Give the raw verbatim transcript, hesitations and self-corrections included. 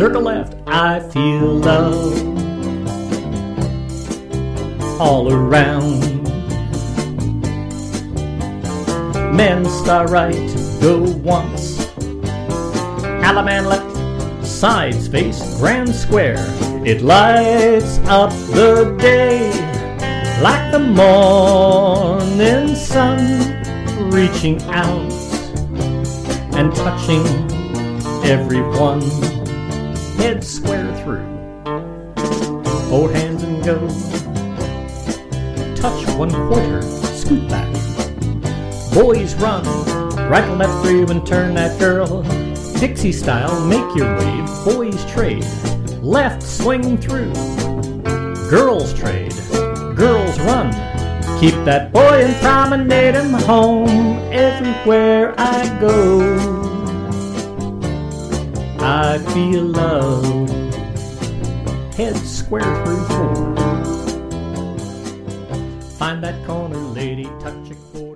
circle left, I feel love all around. Men star right, go once. Alaman left, sides face grand square. It lights up the day like the morning sun, reaching out and touching everyone. Head square through, hold hands and go. Touch one quarter, scoot back. Boys run, right and left through and turn that girl. Dixie style, make your wave. Boys trade, left swing through. Girls trade, girls run. Keep that boy and promenade him home. Everywhere I go, I feel love. Head square through four. Find that corner, lady, touch a quarter.